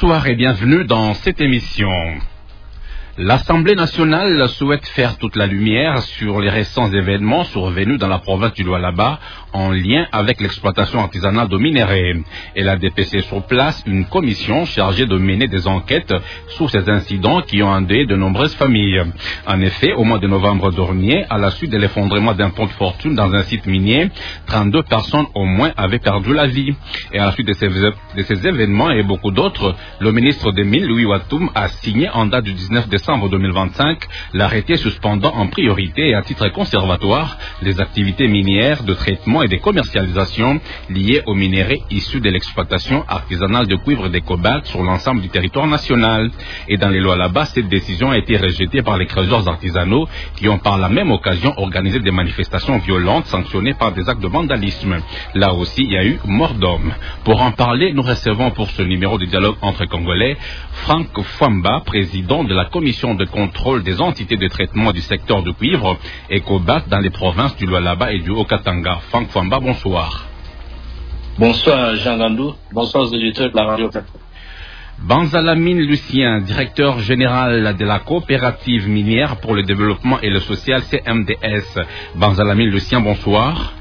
Bonsoir et bienvenue dans cette émission. L'Assemblée nationale souhaite faire toute la lumière sur les récents événements survenus dans la province du Lualaba en lien avec l'exploitation artisanale de minerais. Elle a dépêché sur place une commission chargée de mener des enquêtes sur ces incidents qui ont endeuillé de nombreuses familles. En effet, au mois de novembre dernier, à la suite de l'effondrement d'un pont de fortune dans un site minier, 32 personnes au moins avaient perdu la vie. Et à la suite de ces événements et beaucoup d'autres, le ministre des Mines, Louis Watoum, a signé en date du 19 décembre 2025 l'arrêté suspendant en priorité et à titre conservatoire les activités minières de traitement et de commercialisation liées aux minerais issus de l'exploitation artisanale de cuivre et de cobalt sur l'ensemble du territoire national. Et dans les Lualaba, cette décision a été rejetée par les creuseurs artisanaux qui ont par la même occasion organisé des manifestations violentes sanctionnées par des actes de vandalisme. Là aussi, il y a eu mort d'homme. Pour en parler, nous recevons pour ce numéro de dialogue entre Congolais Frank Fwamba, président de la commission de contrôle des entités de traitement du secteur du cuivre et cobalt dans les provinces du Lualaba et du Haut-Katanga. Frank Fwamba, bonsoir. Bonsoir Jean Gandou, bonsoir aux auditeurs de la radio. Banzalamine Lucien, directeur général de la coopérative minière pour le développement et le social CMDS. Banzalamine Lucien, bonsoir.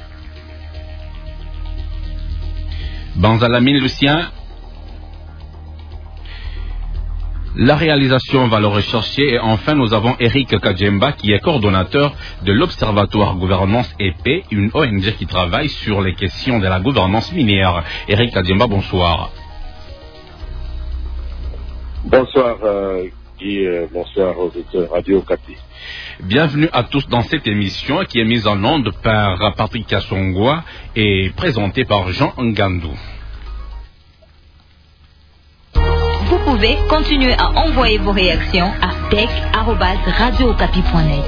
Banzalamine Lucien. La réalisation va le rechercher et enfin nous avons Eric Kajemba qui est coordonnateur de l'Observatoire Gouvernance et Paix, une ONG qui travaille sur les questions de la gouvernance minière. Eric Kajemba, bonsoir. Bonsoir Guy, bonsoir aux auditeurs Radio Kati. Bienvenue à tous dans cette émission qui est mise en onde par Patrick Kassongwa et présentée par Jean Ngandou. Vous pouvez continuer à envoyer vos réactions à tech@radiokapi.net.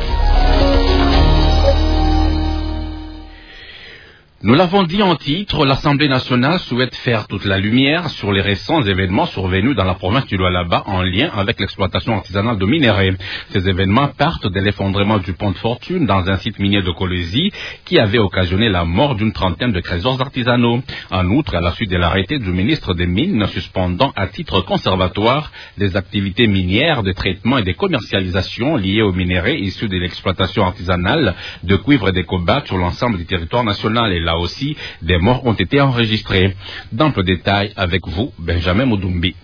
Nous l'avons dit en titre, l'Assemblée nationale souhaite faire toute la lumière sur les récents événements survenus dans la province du Lualaba en lien avec l'exploitation artisanale de minerais. Ces événements partent de l'effondrement du pont de fortune dans un site minier de Kolwezi qui avait occasionné la mort d'une trentaine de creuseurs artisanaux. En outre, à la suite de l'arrêté du ministre des Mines suspendant à titre conservatoire les activités minières de traitement et de commercialisation liées aux minerais issus de l'exploitation artisanale de cuivre et de cobalt sur l'ensemble du territoire national. Et là aussi, des morts ont été enregistrés. D'ample détail avec vous, Benjamin Moudumbi.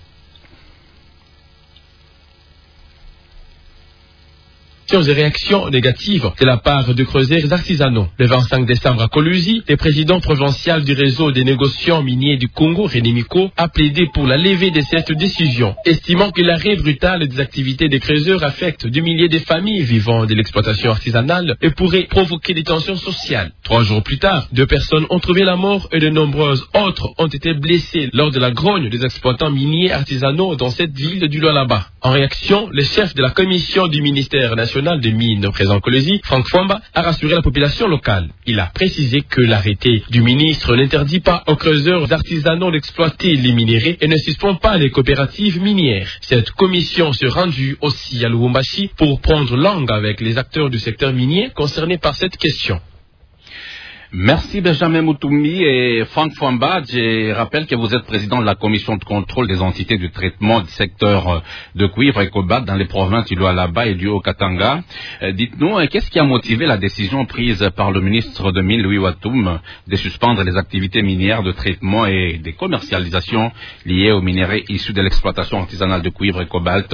Et réactions négatives de la part de creuseurs artisanaux. Le 25 décembre à Kolwezi, le président provincial du réseau des négociants miniers du Congo, René Miko, a plaidé pour la levée de cette décision, estimant que l'arrêt brutal des activités des creuseurs affecte des milliers de familles vivant de l'exploitation artisanale et pourrait provoquer des tensions sociales. 3 jours plus tard, 2 personnes ont trouvé la mort et de nombreuses autres ont été blessées lors de la grogne des exploitants miniers artisanaux dans cette ville du Lualaba. En réaction, le chef de la commission du ministère national des mines présent Kolwezi, Frank Fwamba, a rassuré la population locale. Il a précisé que l'arrêté du ministre n'interdit pas aux creuseurs artisanaux d'exploiter les minéraux et ne suspend pas les coopératives minières. Cette commission se rendue aussi à Lubumbashi pour prendre langue avec les acteurs du secteur minier concernés par cette question. Merci Benjamin Moutoumi et Frank Fwamba. Je rappelle que vous êtes président de la commission de contrôle des entités de traitement du secteur de cuivre et cobalt dans les provinces du Lualaba et du Haut-Katanga. Dites-nous, qu'est-ce qui a motivé la décision prise par le ministre de Mines, Louis Watoum, de suspendre les activités minières de traitement et de commercialisation liées aux minerais issus de l'exploitation artisanale de cuivre et cobalt?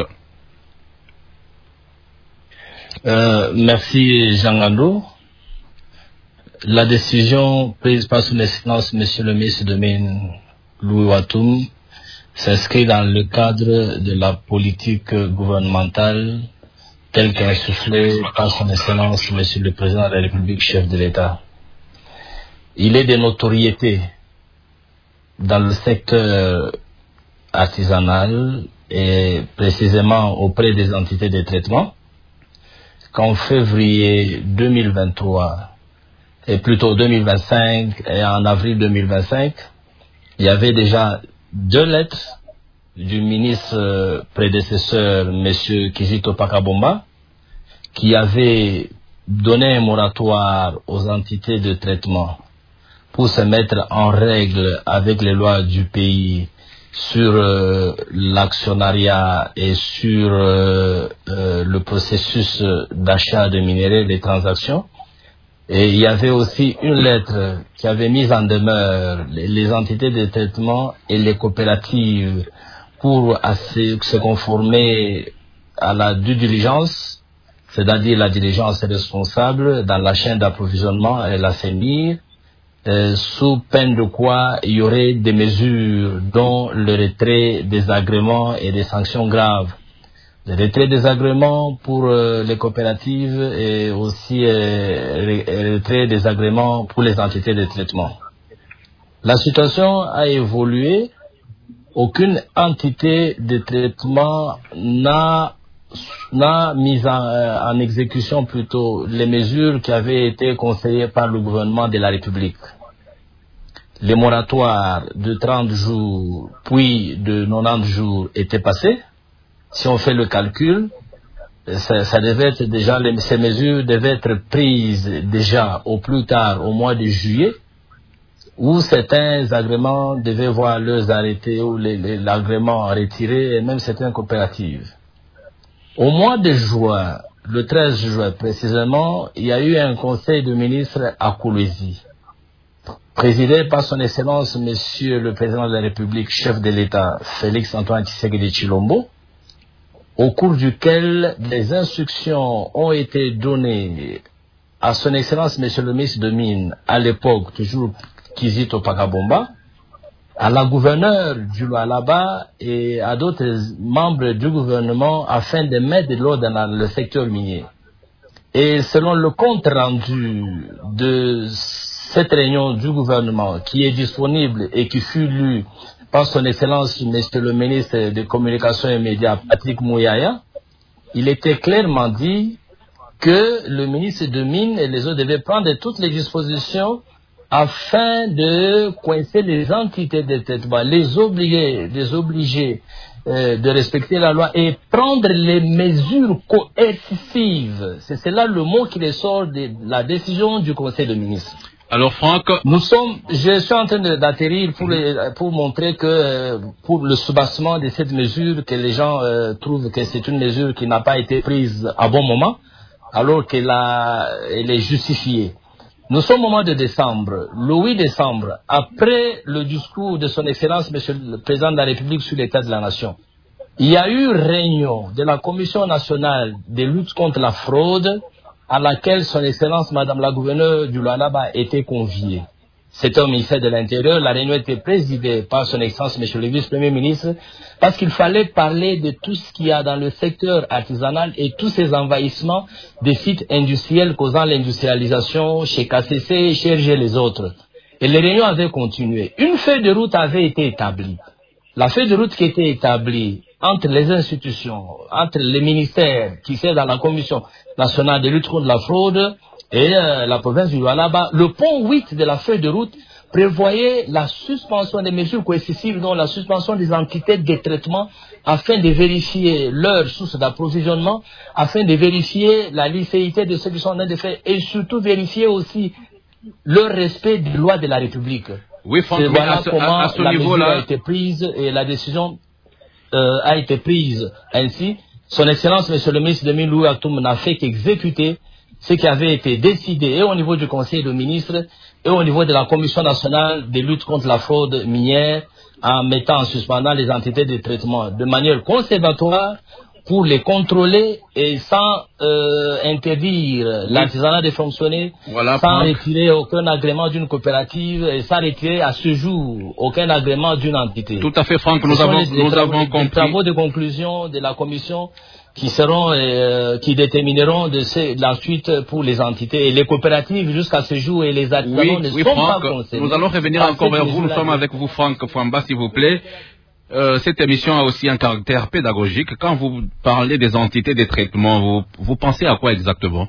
Merci Jean Gandou. La décision prise par son excellence Monsieur le ministre de Mines, Louis Watoum, s'inscrit dans le cadre de la politique gouvernementale telle qu'elle est soufflée par son excellence Monsieur le président de la République, chef de l'État. Il est de notoriété dans le secteur artisanal et précisément auprès des entités de traitement qu'en février 2023 et plutôt 2025 et en avril 2025, il y avait déjà 2 lettres du ministre prédécesseur, M. Kizito Pakabomba, qui avait donné un moratoire aux entités de traitement pour se mettre en règle avec les lois du pays sur l'actionnariat et sur le processus d'achat de minerais, des transactions. Et il y avait aussi une lettre qui avait mis en demeure les entités de traitement et les coopératives pour se conformer à la due diligence, c'est-à-dire la diligence responsable dans la chaîne d'approvisionnement et l'assainir, sous peine de quoi il y aurait des mesures dont le retrait des agréments et des sanctions graves. Le retrait des agréments pour les coopératives et aussi le retrait des agréments pour les entités de traitement. La situation a évolué. Aucune entité de traitement n'a mis en exécution plutôt les mesures qui avaient été conseillées par le gouvernement de la République. Les moratoires de 30 jours puis de 90 jours étaient passés. Si on fait le calcul, ça devait être déjà, ces mesures devaient être prises déjà au plus tard au mois de juillet, où certains agréments devaient voir leurs arrêtés ou l'agrément retiré, et même certaines coopératives. Au mois de juin, le 13 juin précisément, il y a eu un conseil de ministres à Kolwezi, présidé par son Excellence Monsieur le Président de la République, chef de l'État, Félix Antoine Tshisekedi Tshilombo, au cours duquel des instructions ont été données à son Excellence Monsieur le ministre de Mines, à l'époque toujours Kizito Pakabomba, à la gouverneure du Lualaba et à d'autres membres du gouvernement afin de mettre de l'ordre dans le secteur minier. Et selon le compte rendu de cette réunion du gouvernement qui est disponible et qui fut lu par son Excellence Monsieur le ministre des Communications et Médias, Patrick Mouyaya, il était clairement dit que le ministre de Mines et les autres devaient prendre toutes les dispositions afin de coincer les entités de traitement, les obliger de respecter la loi et prendre les mesures coercitives. C'est cela le mot qui ressort de la décision du Conseil de ministres. Alors Franck, je suis en train d'atterrir pour montrer que pour le soubassement de cette mesure, que les gens trouvent que c'est une mesure qui n'a pas été prise à bon moment, alors qu'elle est justifiée. Nous sommes au mois de décembre. Le 8 décembre, après le discours de son Excellence, Monsieur le Président de la République sur l'état de la nation, il y a eu réunion de la Commission nationale de lutte contre la fraude à laquelle son Excellence, Madame la gouverneure du Lualaba, était conviée. C'était au ministère de l'Intérieur. La réunion était présidée par son Excellence, Monsieur le Vice-Premier ministre, parce qu'il fallait parler de tout ce qu'il y a dans le secteur artisanal et tous ces envahissements des sites industriels causant l'industrialisation chez KCC et chez RG les autres. Et les réunions avaient continué. Une feuille de route avait été établie. La feuille de route qui était établie entre les institutions, entre les ministères qui sont dans la Commission nationale de lutte contre la fraude et la province du Lualaba, le point 8 de la feuille de route prévoyait la suspension des mesures coercitives, dont la suspension des entités de traitement afin de vérifier leur source d'approvisionnement, afin de vérifier la licéité de ce qu'ils sont en train de faire et surtout vérifier aussi le respect des lois de la République. Oui, Franck, mais voilà comment à ce la niveau-là mesure a été prise et la décision a été prise ainsi. Son Excellence, Monsieur le ministre de Mines, Louis Atoum, n'a fait qu'exécuter ce qui avait été décidé et au niveau du Conseil de ministres et au niveau de la Commission nationale de lutte contre la fraude minière, en mettant en suspendant les entités de traitement de manière conservatoire pour les contrôler et sans interdire l'artisanat de fonctionner, voilà, sans retirer aucun agrément d'une coopérative et sans retirer à ce jour aucun agrément d'une entité. Tout à fait, Franck, nous avons compris. Les travaux de conclusion de la commission qui seront, qui détermineront de la suite pour les entités et les coopératives jusqu'à ce jour et les artisans ne sont Franck, pas concernés. nous allons revenir encore vers vous. Nous sommes avec vous, Franck Fouamba, s'il vous plaît. Cette émission a aussi un caractère pédagogique. Quand vous parlez des entités de traitement, vous pensez à quoi exactement?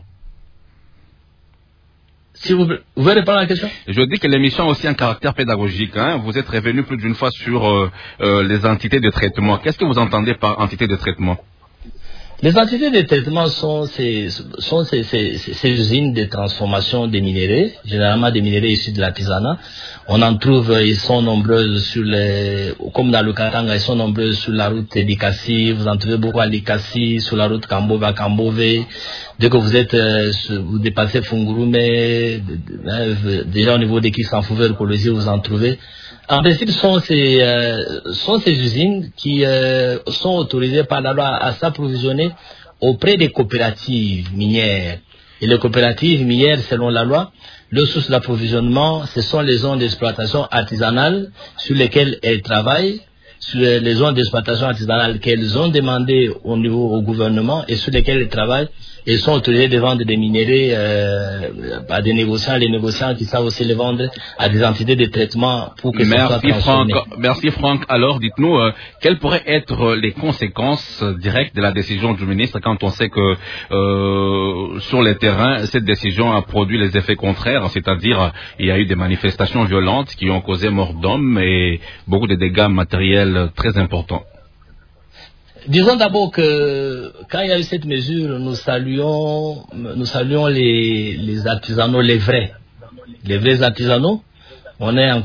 Si vous pouvez répondre à la question? Je dis que l'émission a aussi un caractère pédagogique. Hein. Vous êtes revenu plus d'une fois sur les entités de traitement. Qu'est-ce que vous entendez par entité de traitement? Les entités de traitement sont ces usines de transformation des minéraux, généralement des minéraux issus de l'artisanat. On en trouve, ils sont nombreuses comme dans le Katanga, ils sont nombreuses sur la route d'Ikassi, vous en trouvez beaucoup à l'Ikassi, sur la route Kambove à Kambove. Dès que vous dépassez Fungurume, déjà au niveau des Kisanfouver, Kolwezi, vous en trouvez. En principe, sont ces usines qui sont autorisées par la loi à s'approvisionner auprès des coopératives minières. Et les coopératives minières, selon la loi, leur source d'approvisionnement, ce sont les zones d'exploitation artisanale sur lesquelles elles travaillent, sur les zones d'exploitation artisanale qu'elles ont demandées au gouvernement et sur lesquelles elles travaillent. Ils sont autorisés de vendre des minéraux à des négociants, les négociants qui savent aussi les vendre à des entités de traitement pour que ça soit transformé. Merci Franck. Alors dites-nous, quelles pourraient être les conséquences directes de la décision du ministre quand on sait que sur les terrains, cette décision a produit les effets contraires, c'est-à-dire il y a eu des manifestations violentes qui ont causé mort d'hommes et beaucoup de dégâts matériels très importants. Disons d'abord que quand il y a eu cette mesure, nous saluons les artisanaux, les vrais artisanaux. On est en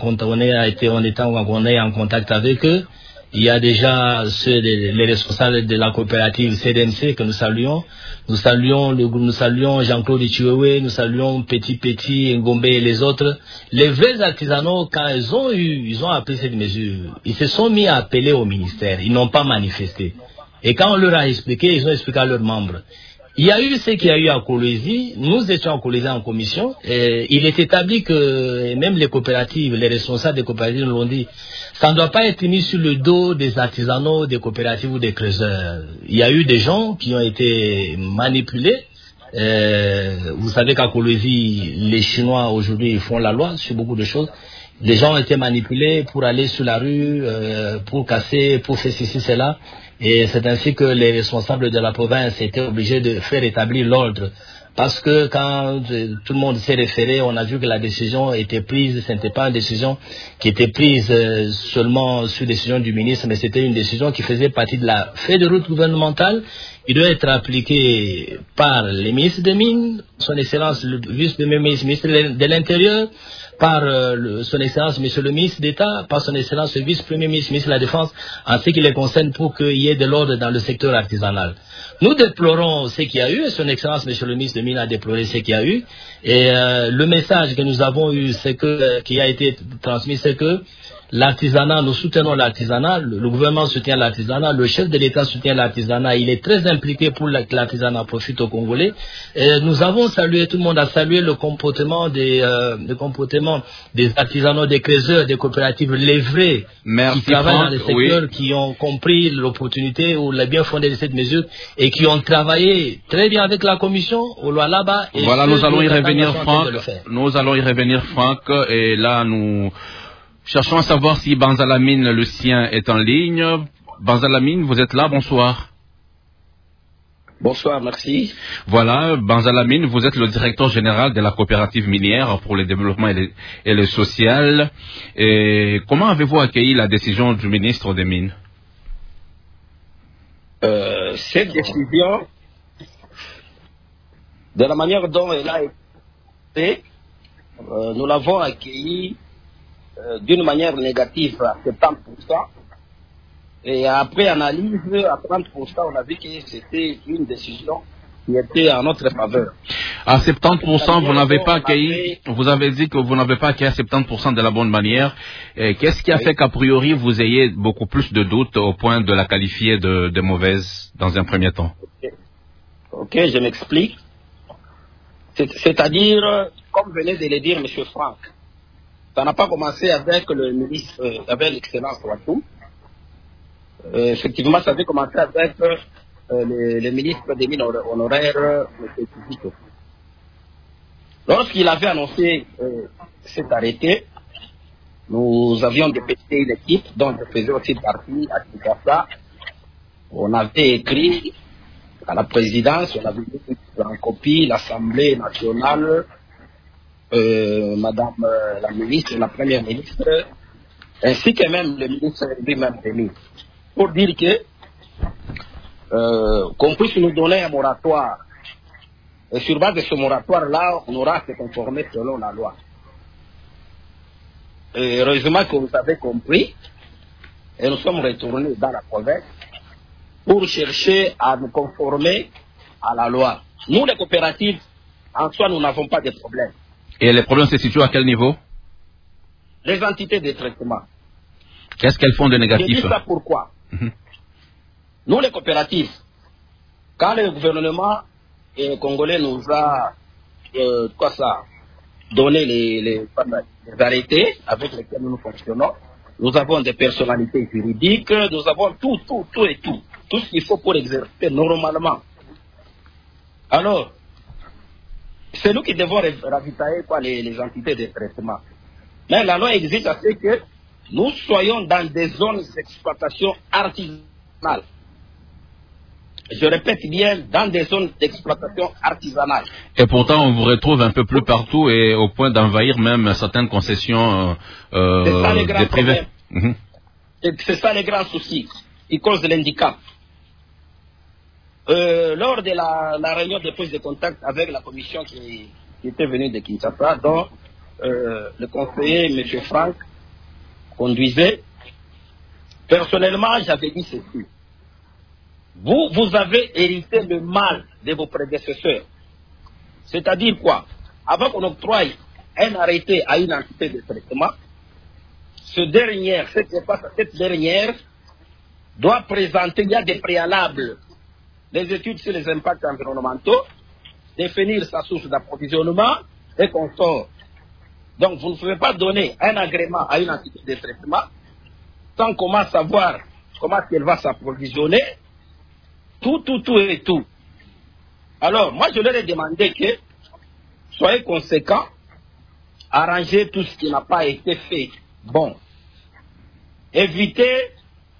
contact avec eux. Il y a déjà les responsables de la coopérative CDMC que nous saluons. Nous saluons Jean-Claude Chiwewe, nous saluons Petit, Ngombe et les autres. Les vrais artisanaux, quand ils ont appris cette mesure, ils se sont mis à appeler au ministère. Ils n'ont pas manifesté. Et quand on leur a expliqué, ils ont expliqué à leurs membres. Il y a eu ce qu'il y a eu à Kolwezi. Nous étions à Kolwezi en commission. Et il est établi que, et même les coopératives, les responsables des coopératives nous l'ont dit, ça ne doit pas être mis sur le dos des artisanaux, des coopératives ou des creuseurs. Il y a eu des gens qui ont été manipulés. Vous savez qu'à Kolwezi, les Chinois aujourd'hui font la loi sur beaucoup de choses. Les gens ont été manipulés pour aller sur la rue, pour casser, pour faire ceci, cela. Et c'est ainsi que les responsables de la province étaient obligés de faire établir l'ordre. Parce que quand tout le monde s'est référé, on a vu que la décision était prise, ce n'était pas une décision qui était prise seulement sur décision du ministre, mais c'était une décision qui faisait partie de la feuille de route gouvernementale. Il doit être appliqué par les ministres des Mines, son Excellence le vice-premier ministre de l'Intérieur, par son Excellence Monsieur le ministre d'État, par son Excellence le vice-premier ministre de la Défense, en ce qui les concerne pour qu'il y ait de l'ordre dans le secteur artisanal. Nous déplorons ce qu'il y a eu, et son Excellence Monsieur le ministre de Mines a déploré ce qu'il y a eu, et le message que nous avons eu, qui a été transmis, c'est que l'artisanat, nous soutenons l'artisanat, le gouvernement soutient l'artisanat, le chef de l'État soutient l'artisanat, il est très impliqué pour que l'artisanat profite aux Congolais. Et nous avons salué, tout le monde a salué le comportement des artisanaux, des creuseurs, des coopératives, les vrais, qui travaillent dans les secteurs, qui ont compris l'opportunité ou le bien fondé de cette mesure et qui ont travaillé très bien avec la commission au Lualaba. Voilà, nous allons y revenir, Franck, et là nous cherchons à savoir si Banzalamine, le sien, est en ligne. Banzalamine, vous êtes là, bonsoir. Bonsoir, merci. Voilà, Banzalamine, vous êtes le directeur général de la coopérative minière pour le développement et le social. Et comment avez-vous accueilli la décision du ministre des Mines? Cette décision, de la manière dont elle a été, nous l'avons accueillie d'une manière négative à 70%, et après analyse à 30%, on a vu que c'était une décision qui était en notre faveur. À 70%, vous n'avez pas accueilli, vous avez dit que vous n'avez pas accueilli à 70% de la bonne manière. Qu'est-ce qui a fait qu'a priori vous ayez beaucoup plus de doutes au point de la qualifier de mauvaise dans un premier temps? Ok, je m'explique. C'est-à-dire, comme venait de le dire M. Franck, ça n'a pas commencé avec le ministre, avec l'excellence Ouattoum. Effectivement, ça avait commencé avec le ministre des Mines honoraires, M. Kizito. Lorsqu'il avait annoncé cet arrêté, nous avions dépêché une équipe dont je faisais aussi partie à Kinshasa. On avait écrit à la présidence, on avait mis en copie l'Assemblée nationale, Madame la ministre, la première ministre, ainsi que même le ministre lui-même des Mines, pour dire que qu'on puisse nous donner un moratoire. Et sur base de ce moratoire-là, on aura à se conformer selon la loi. Et heureusement que vous avez compris, et nous sommes retournés dans la province pour chercher à nous conformer à la loi. Nous, les coopératives, en soi, nous n'avons pas de problème. Et les problèmes se situent à quel niveau? Les entités de traitement. Qu'est-ce qu'elles font de négatif? Je dis ça pourquoi? Nous, les coopératives, quand le gouvernement congolais nous a donné les arrêtés avec lesquels nous fonctionnons, nous avons des personnalités juridiques, nous avons tout ce qu'il faut pour exercer normalement. Alors, c'est nous qui devons ravitailler les entités de traitement. Mais la loi exige à ce que nous soyons dans des zones d'exploitation artisanale. Je répète bien, dans des zones d'exploitation artisanale. Et pourtant, on vous retrouve un peu plus partout et au point d'envahir même certaines concessions des privés. C'est ça les grands soucis qui causent l'handicap. Lors de la réunion de prise de contact avec la commission qui était venue de Kinshasa, dont le conseiller M. Franck conduisait, personnellement, j'avais dit ceci. Vous avez hérité le mal de vos prédécesseurs. C'est-à-dire quoi? Avant qu'on octroie un arrêté à une entité de traitement, cette dernière doit présenter, il y a des préalables, des études sur les impacts environnementaux, définir sa source d'approvisionnement et consorts. Donc vous ne pouvez pas donner un agrément à une entité de traitement sans comment savoir comment elle va s'approvisionner. Tout. Alors, moi, je leur ai demandé que soyez conséquents, arrangez tout ce qui n'a pas été fait. Bon. Évitez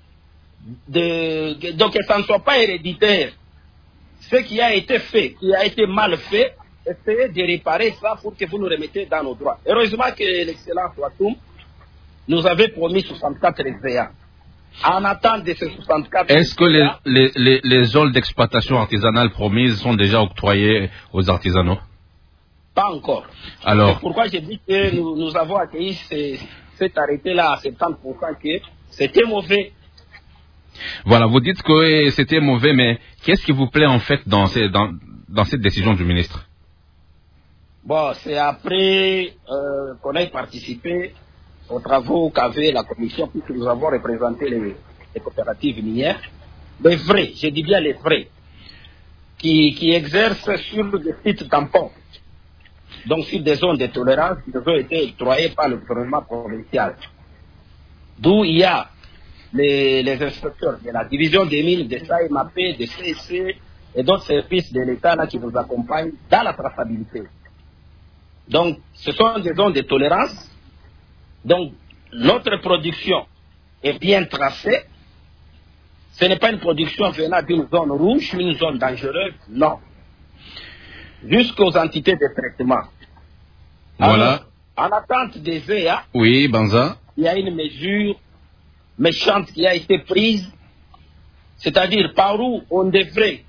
donc que ça ne soit pas héréditaire. Ce qui a été fait, qui a été mal fait, essayez de réparer ça pour que vous nous remettez dans nos droits. Heureusement que l'excellence Ouattoum nous avait promis 64 réserves. En attente de ces 64... Est-ce que les zones d'exploitation artisanale promises sont déjà octroyées aux artisanaux? Pas encore. Alors... C'est pourquoi j'ai dit que nous avons accueilli cet arrêté-là à 70% que c'était mauvais. Voilà, vous dites que c'était mauvais, mais qu'est-ce qui vous plaît en fait dans cette décision du ministre? Bon, c'est après qu'on ait participé aux travaux qu'avait la commission, puisque nous avons représenté les coopératives minières, les vrais, je dis bien les vrais, qui exercent sur des sites tampons, donc sur des zones de tolérance qui ont été octroyées par le gouvernement provincial. D'où il y a les inspecteurs de la division des mines, de SAEMAP, de CSC et d'autres services de l'État là qui nous accompagnent dans la traçabilité. Donc, ce sont des zones de tolérance. Donc, notre production est bien tracée. Ce n'est pas une production venant d'une zone rouge, une zone dangereuse, non. Jusqu'aux entités de traitement. Voilà. Alors, en attente des EA, oui, Banza, il y a une mesure méchante qui a été prise, c'est-à-dire par où on devrait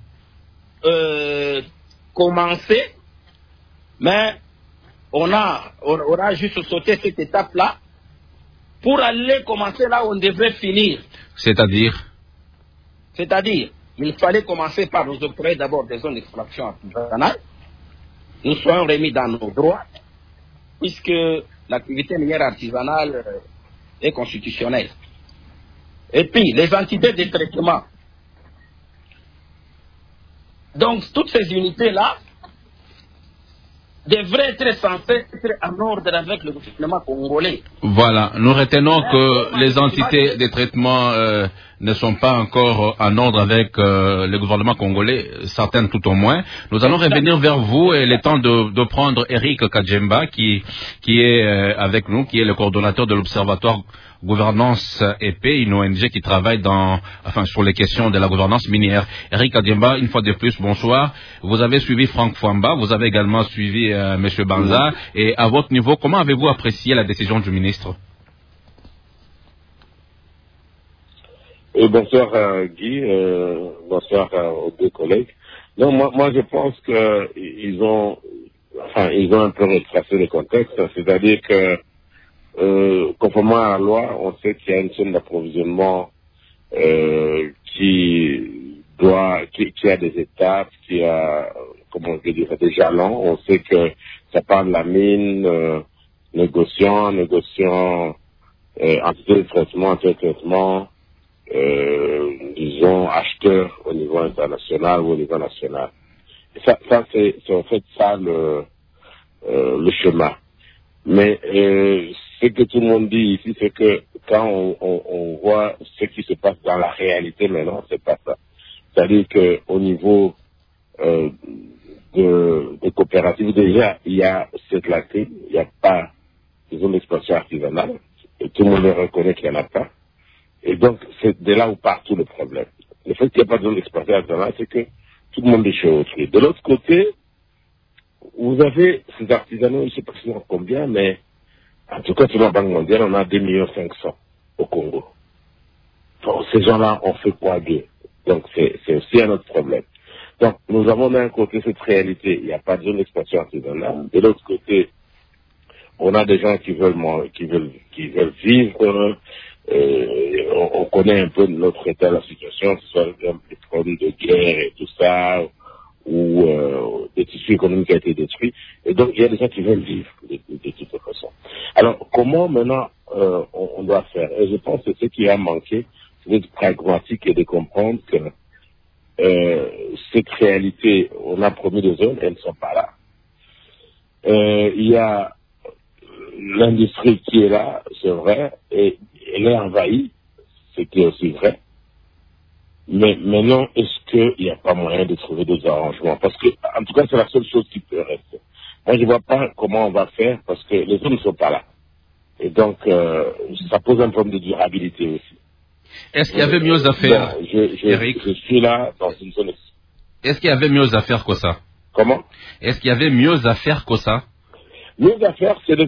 commencer, mais on aura juste sauté cette étape-là pour aller commencer là où on devrait finir. C'est-à-dire, il fallait commencer par nous octroyer d'abord des zones d'extraction artisanale. Nous soyons remis dans nos droits, puisque l'activité minière artisanale est constitutionnelle. Et puis, les entités de traitement. Donc, toutes ces unités-là devrait être censé être en ordre avec le gouvernement congolais. Voilà, nous retenons que les entités de traitement ne sont pas encore en ordre avec le gouvernement congolais, certaines tout au moins. Nous allons revenir vers vous et il est temps de prendre Eric Kajemba qui est avec nous, qui est le coordonnateur de l'Observatoire Gouvernance EP, une ONG qui travaille sur les questions de la gouvernance minière. Eric Kajemba, une fois de plus, bonsoir. Vous avez suivi Franck Fouamba, vous avez également suivi M. Banza. Et à votre niveau, comment avez-vous apprécié la décision du ministre? Et bonsoir Guy, bonsoir aux deux collègues. Non, moi je pense que ils ont un peu retracé le contexte, c'est-à-dire que conformément à la loi, on sait qu'il y a une chaîne d'approvisionnement qui a des étapes, qui a, comment on peut dire, des jalons. On sait que ça part de la mine, négociant, entité de traitement, disons, acheteur au niveau international ou au niveau national. Et ça c'est en fait ça le chemin. Mais ce que tout le monde dit ici, c'est que quand on voit ce qui se passe dans la réalité maintenant, c'est pas ça. C'est-à-dire qu'au niveau de coopératives, déjà, il y a cette lacune, il n'y a pas, disons, l'exploitation artisanale, et tout le monde reconnaît qu'il n'y en a pas. Et donc, c'est de là où part tout le problème. Le fait qu'il n'y a pas de zone d'exploitation artisanale, c'est que tout le monde est chez autrui. De l'autre côté, vous avez ces artisanaux, je ne sais pas si combien, mais en tout cas, sur la Banque mondiale, on a 2,5 millions au Congo. Bon, ces gens-là, on fait quoi d'eux? Donc, c'est aussi un autre problème. Donc, nous avons d'un côté cette réalité, il n'y a pas de zone d'exploitation artisanale. De l'autre côté, on a des gens qui veulent vivre. On connaît un peu notre état de la situation, que ce soit des problèmes de guerre et tout ça, ou des tissus économiques qui ont été détruits. Et donc, il y a des gens qui veulent vivre de toute façon. Alors, comment maintenant on doit faire? Et je pense que ce qui a manqué, c'est d'être pragmatique et de comprendre que cette réalité, on a promis des zones, elles ne sont pas là. Il y a l'industrie qui est là, c'est vrai, et elle est envahie, ce qui est aussi vrai. Mais maintenant, est-ce qu'il n'y a pas moyen de trouver des arrangements? Parce que, en tout cas, c'est la seule chose qui peut rester. Moi, je ne vois pas comment on va faire parce que les zones ne sont pas là. Et donc, ça pose un problème de durabilité aussi. Est-ce qu'il y avait mieux à faire, Eric? Je suis là dans une zone. Est-ce qu'il y avait mieux à faire que ça? Comment? Est-ce qu'il y avait mieux à faire que ça? Mieux à faire, c'est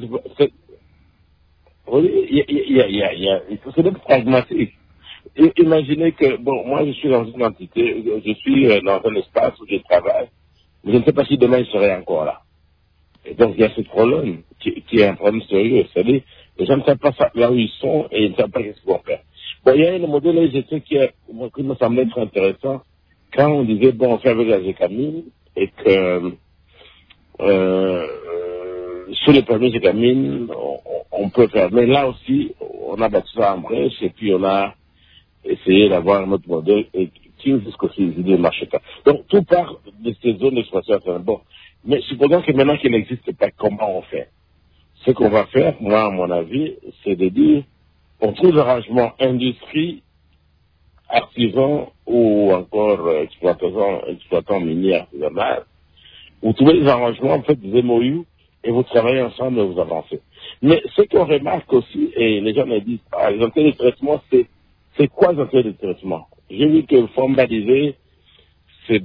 il faut être pragmatique. Imaginez que, bon, moi je suis dans une entité, je suis dans un espace où je travaille, mais je ne sais pas si demain je serai encore là. Et donc il y a ce problème qui est un problème sérieux. C'est-à-dire, les gens ne savent pas là où ils sont et ils ne savent pas ce qu'ils vont faire. Bon, il y a un modèle EGT qui me semblait être intéressant quand on disait, bon, on fait avec la GECAMINE et que sur les permis GECAMINE, on peut faire. Mais là aussi, on a battu ça en brèche et puis on a essayé d'avoir un autre modèle et qui jusqu'aussi les idées ne marchent pas. Donc tout part de ces zones d'exploitation. Bon, mais supposons que maintenant qu'il n'existe pas, comment on fait? Ce qu'on va faire, moi, à mon avis, c'est de dire, on trouve l'arrangement industrie, artisan ou encore exploitant minier artisanal. Vous trouvez les arrangements, en fait, des MOU, et vous travaillez ensemble et vous avancez. Mais ce qu'on remarque aussi, et les gens me disent, les entités de traitement, c'est quoi les entités de traitement? J'ai vu que formaliser, c'est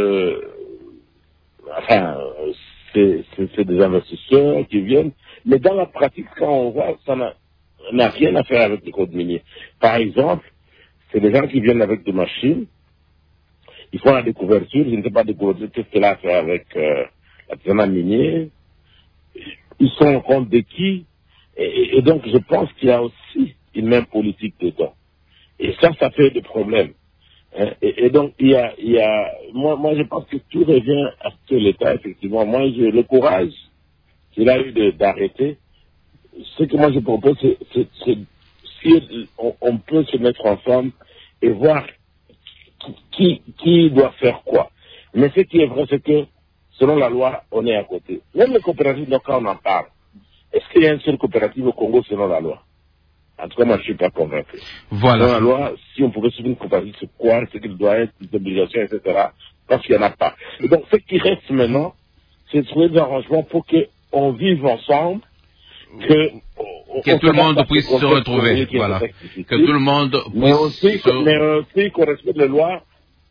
c'est des investisseurs qui viennent, mais dans la pratique, quand on voit, ça n'a rien à faire avec le code minier. Par exemple, c'est des gens qui viennent avec des machines, ils font la découverture, je ne sais pas découvrir qu'est-ce qu'elle a à faire avec l'artisanat minier, ils sont au compte de qui, et donc je pense qu'il y a aussi une même politique dedans. Et ça fait des problèmes. Et donc, moi, je pense que tout revient à ce que l'État, effectivement, le courage qu'il a eu d'arrêter, ce que moi je propose, c'est si on peut se mettre ensemble et voir qui doit faire quoi. Mais ce qui est vrai, c'est que, selon la loi, on est à côté. Même les coopératives, donc quand on en parle, est-ce qu'il y a une seule coopérative au Congo selon la loi? En tout cas, moi, je ne suis pas convaincu. Voilà. Dans la loi, si on pouvait suivre une coopérative, c'est quoi, ce qu'il doit être, les obligations, etc. Parce qu'il n'y en a pas. Et donc, ce qui reste maintenant, c'est de trouver des arrangements pour qu'on vive ensemble, que tout le monde puisse se retrouver. Voilà. Que tout le monde puisse mais aussi qu'on respecte les lois.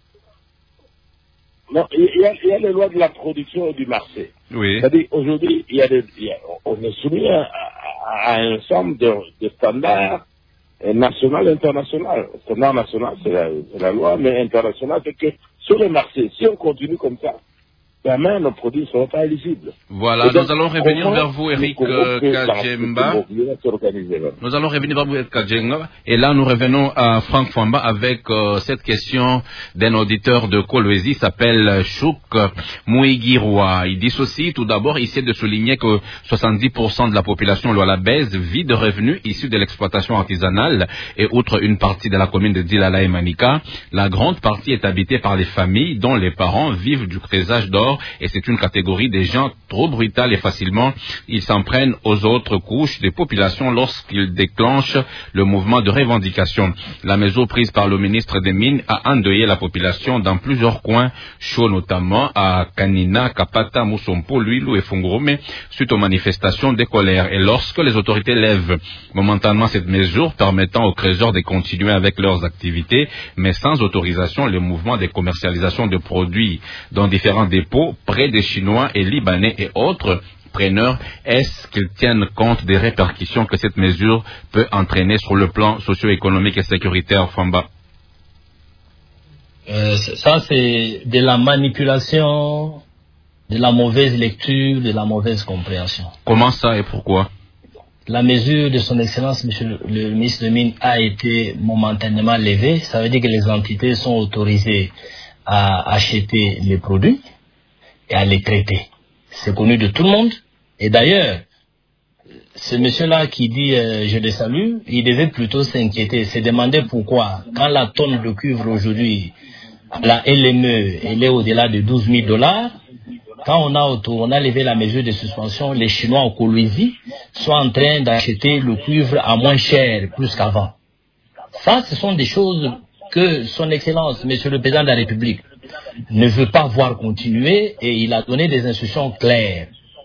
Non, il y a les lois de la production et du marché. Oui. C'est-à-dire, aujourd'hui, on est soumis à un ensemble de standards national et international. Standard national, c'est la loi, mais international, c'est que sur le marché, si on continue comme ça, demain, nos produits ne seront pas éligibles. Voilà, donc, nous allons revenir vers vous, Eric Kajemba. Nous allons revenir vers vous, Eric Kajemba. Et là, nous revenons à Franck Fwamba avec cette question d'un auditeur de Kolwezi, s'appelle Chouk Mouigirwa. Il dit ceci, tout d'abord, il essaie de souligner que 70% de la population lualabèse vit de revenus issus de l'exploitation artisanale et outre une partie de la commune de Dilala et Manika, la grande partie est habitée par les familles dont les parents vivent du creusage d'or. Et c'est une catégorie des gens trop brutale et facilement ils s'en prennent aux autres couches des populations lorsqu'ils déclenchent le mouvement de revendication. La mesure prise par le ministre des Mines a endeuillé la population dans plusieurs coins chauds, notamment à Kanina, Kapata, Mousompo, Luilu et Fungurome, suite aux manifestations des colères. Et lorsque les autorités lèvent momentanément cette mesure permettant aux creuseurs de continuer avec leurs activités, mais sans autorisation, le mouvement de commercialisation de produits dans différents dépôts près des Chinois et Libanais et autres preneurs, est-ce qu'ils tiennent compte des répercussions que cette mesure peut entraîner sur le plan socio-économique et sécuritaire, Fwamba? Ça, c'est de la manipulation, de la mauvaise lecture, de la mauvaise compréhension. Comment ça et pourquoi? La mesure de son Excellence, Monsieur le ministre des Mines, a été momentanément levée. Ça veut dire que les entités sont autorisées à acheter les produits et à les traiter. C'est connu de tout le monde. Et d'ailleurs, ce monsieur-là qui dit je le salue, il devait plutôt s'inquiéter, se demander pourquoi, quand la tonne de cuivre aujourd'hui, la LME, elle est au-delà de $12,000, quand on a levé la mesure de suspension, les Chinois au Kolwezi sont en train d'acheter le cuivre à moins cher, plus qu'avant. Ça, ce sont des choses que son Excellence, Monsieur le Président de la République, ne veut pas voir continuer et il a donné des instructions claires.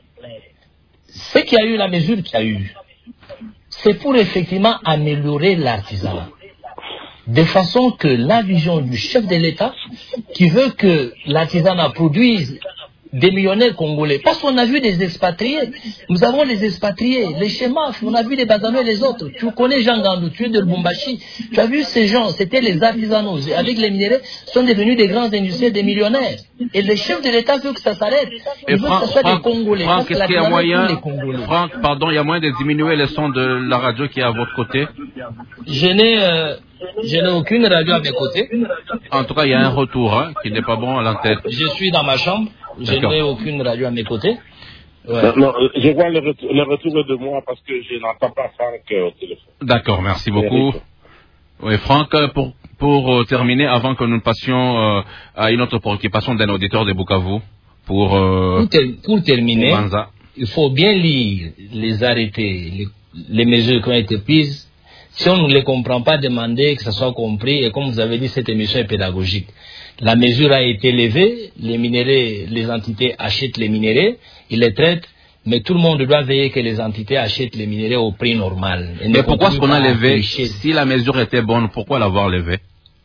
Ce qu'il y a eu, la mesure qu'il y a eu, c'est pour effectivement améliorer l'artisanat. De façon que la vision du chef de l'État, qui veut que l'artisanat produise des millionnaires congolais, parce qu'on a vu des expatriés, nous avons les expatriés, les Chemaf, on a vu les Bazano et les autres, tu connais Jean Gandou, tu es de Lubumbashi, tu as vu ces gens, c'était les artisanaux, avec les minéraux, sont devenus des grands industriels, des millionnaires, et le chef de l'État veut que ça s'arrête, il veut que ça soit des Congolais. Franck, est-ce qu'il y a moyen, Franck, pardon, il y a moyen de diminuer le son de la radio qui est à votre côté? Je n'ai aucune radio à mes côtés. En tout cas, il y a un retour qui n'est pas bon à l'antenne. Je suis dans ma chambre. Je n'ai aucune radio à mes côtés. Ouais. Non, je vois le retour de moi parce que je n'entends pas Franck au téléphone. D'accord, merci beaucoup. Oui, Franck, pour terminer, avant que nous passions à une autre préoccupation d'un auditeur de Bukavu, pour terminer, il faut bien lire les arrêtés, les mesures qui ont été prises. Si on ne les comprend pas, demander que ça soit compris. Et comme vous avez dit, cette émission est pédagogique. La mesure a été levée, les minéraux, les entités achètent les minéraux, ils les traitent, mais tout le monde doit veiller que les entités achètent les minéraux au prix normal. Mais pourquoi est-ce qu'on a levé? Si la mesure était bonne, pourquoi l'avoir levée?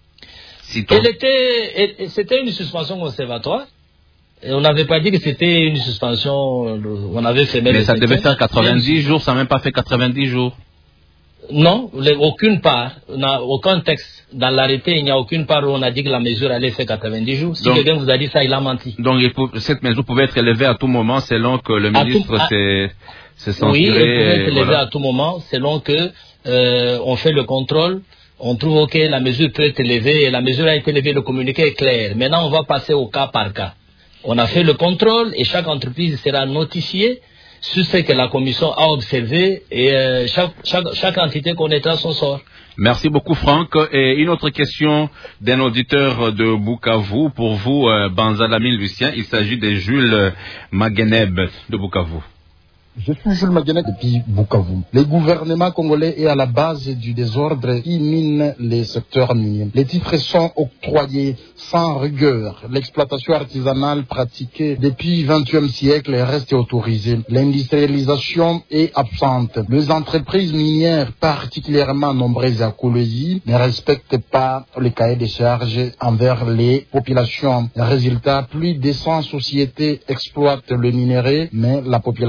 C'était une suspension conservatoire. Et on n'avait pas dit que c'était une suspension, on avait fait même... Mais ça devait faire 90 jours, ça n'a même pas fait 90 jours. Non, aucune part, aucun texte dans l'arrêté, il n'y a aucune part où on a dit que la mesure allait faire 90 jours. Si quelqu'un vous a dit ça, il a menti. Donc cette mesure pouvait être élevée à tout moment selon que le ministre s'est censuré. Oui, elle pouvait être élevée à tout moment selon que on fait le contrôle, on trouve que la mesure peut être élevée et la mesure a été élevée, le communiqué est clair. Maintenant, on va passer au cas par cas. On a fait le contrôle et chaque entreprise sera notifiée sur ce que la commission a observé et chaque entité connaîtra son sort. Merci beaucoup Franck. Et une autre question d'un auditeur de Bukavu pour vous, Banzalami Lucien. Il s'agit de Jules Mageneb de Bukavu. Je suis Jules Maguenet depuis Bukavu. Le gouvernement congolais est à la base du désordre qui mine les secteurs miniers. Les titres sont octroyés sans rigueur. L'exploitation artisanale pratiquée depuis le XXe siècle reste autorisée. L'industrialisation est absente. Les entreprises minières, particulièrement nombreuses à Kolwezi, ne respectent pas le cahier des charges envers les populations. Résultat, plus de 100 sociétés exploitent le minerai, mais la population demeure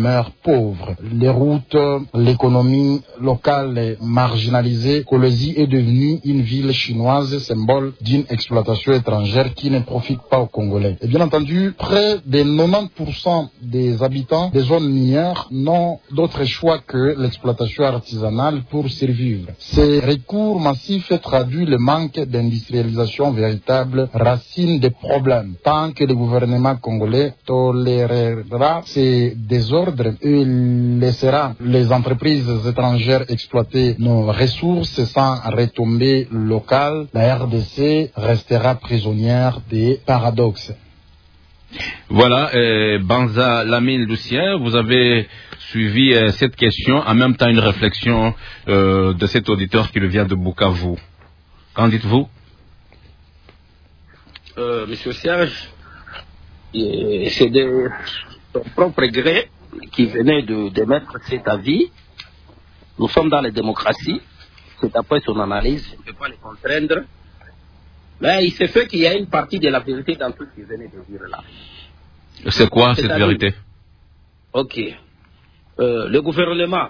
demeurent pauvres. Les routes, l'économie locale est marginalisée. Kolwezi est devenue une ville chinoise, symbole d'une exploitation étrangère qui ne profite pas aux Congolais. Et bien entendu, près de 90% des habitants des zones minières n'ont d'autre choix que l'exploitation artisanale pour survivre. Ces recours massifs traduisent le manque d'industrialisation véritable, racine des problèmes. Tant que le gouvernement congolais tolérera ces désordres et laissera les entreprises étrangères exploiter nos ressources sans retombées locales, la RDC restera prisonnière des paradoxes. Voilà, Banza Lamine Lucien, vous avez suivi cette question, en même temps une réflexion de cet auditeur qui vient de Bukavu. Qu'en dites-vous? Monsieur Serge, c'est de son propre gré qui venait d'émettre cet avis. Nous sommes dans la démocratie, c'est après son analyse, je ne peux pas le contraindre. Mais il se fait qu'il y a une partie de la vérité dans tout ce qu'il venait de dire là. C'est quoi cette vérité? Ok. Le gouvernement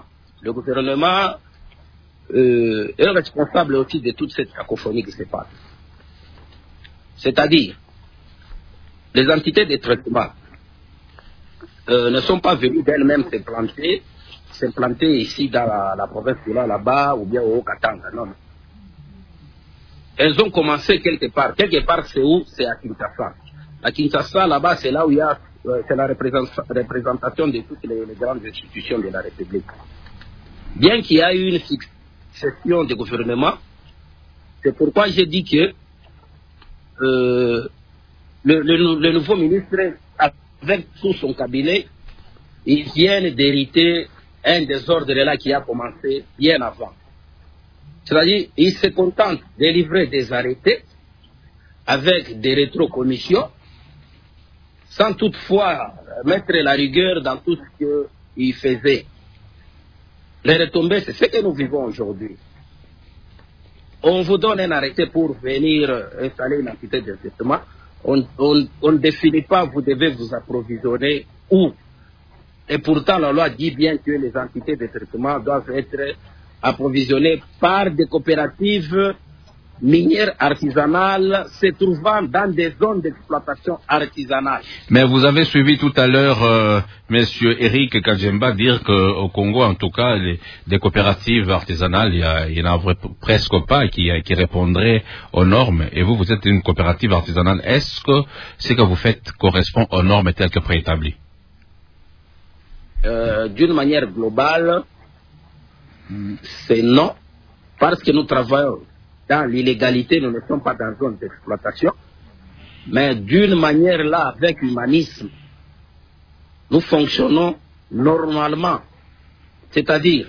est responsable aussi de toute cette cacophonie qui se passe. C'est-à-dire, les entités de traitement ne sont pas venues d'elles-mêmes s'implanter ici dans la province de là-bas ou bien au Haut-Katanga. Non. Elles ont commencé quelque part. Quelque part, c'est où? C'est à Kinshasa. À Kinshasa, là-bas, c'est là où il y a c'est la représentation de toutes les grandes institutions de la République. Bien qu'il y ait eu une succession de gouvernements, c'est pourquoi j'ai dit que le nouveau ministre, avec tout son cabinet, ils viennent d'hériter un désordre là qui a commencé bien avant. C'est-à-dire, ils se contentent de livrer des arrêtés avec des rétrocommissions, sans toutefois mettre la rigueur dans tout ce qu'ils faisaient. Les retombées, c'est ce que nous vivons aujourd'hui. On vous donne un arrêté pour venir installer une entité de traitement. On ne définit pas, vous devez vous approvisionner où. Et pourtant, la loi dit bien que les entités de traitement doivent être approvisionnées par des coopératives minières artisanales se trouvant dans des zones d'exploitation artisanale. Mais vous avez suivi tout à l'heure Monsieur Eric Kajemba dire qu'au Congo, en tout cas, des coopératives artisanales, il n'y en a presque pas qui répondraient aux normes. Et vous êtes une coopérative artisanale. Est-ce que ce que vous faites correspond aux normes telles que préétablies? D'une manière globale, c'est non, parce que nous travaillons dans l'illégalité, nous ne sommes pas dans une zone d'exploitation, mais d'une manière là, avec humanisme, nous fonctionnons normalement, c'est-à-dire,